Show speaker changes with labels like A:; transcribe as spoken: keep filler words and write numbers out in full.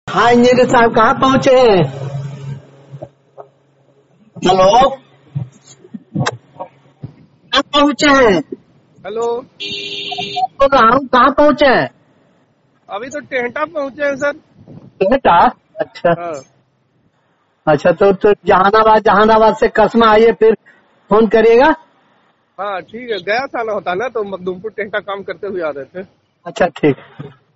A: हाँ इंजीनियर साहब कहाँ पहुँचे हैं? हेलो, कहाँ पहुँचे हैं?
B: हेलो,
A: बोल रहा हूँ कहाँ पहुँचे हैं?
B: अभी तो टेहटा पहुंचे हैं सर।
A: बेटा, अच्छा
B: हाँ
A: अच्छा, तो, तो जहानाबाद जहानाबाद से कसमा आइए, फिर फोन करिएगा।
B: हाँ ठीक है, गया था ना होता ना तो मखदूमपुर टेहटा काम करते हुए आ रहे थे।
A: अच्छा ठीक।